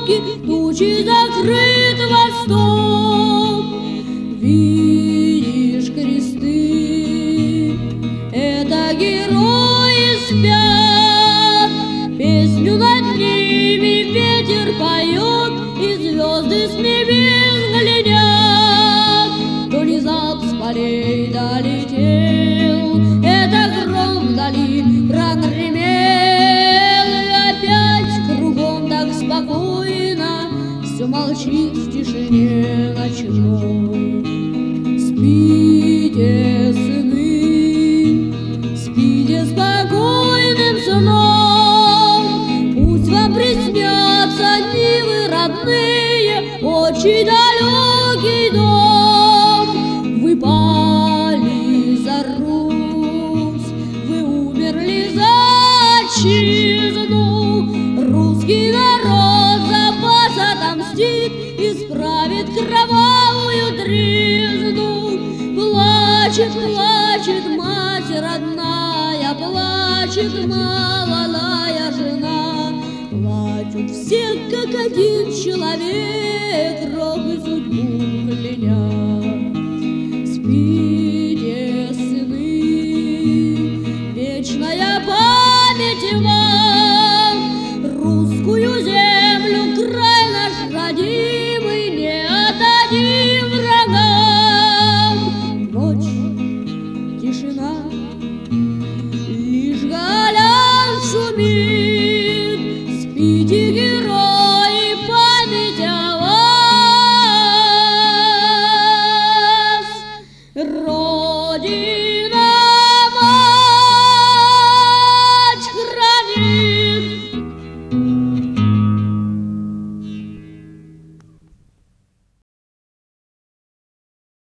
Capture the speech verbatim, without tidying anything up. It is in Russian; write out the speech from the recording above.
тропки, тучи закрыт восток. Видишь кресты, это герои спят, песню над ними ветер поет, и звезды с небес глядят. То низап с полей долетел, это гром вдали прогремел, и опять кругом так спокойно все молчит в тишине ночной. Спите, сыны, спите спокойным сном, пусть вам приснятся дни вы родные, очень далекий дом. Вы пали за Русь, вы умерли за отчизну, русский народ за вас отомстит, исправит кровавую тризну. Плачет, плачет мать родная, плачет молодая жена, плачут все, как один человек, рок и судьбу кляня. Спите, сыны, вечная память вам, русскую землю, край наш родимый, не отдадим врагам. Ночь, тишина, лишь голян шумит, спите,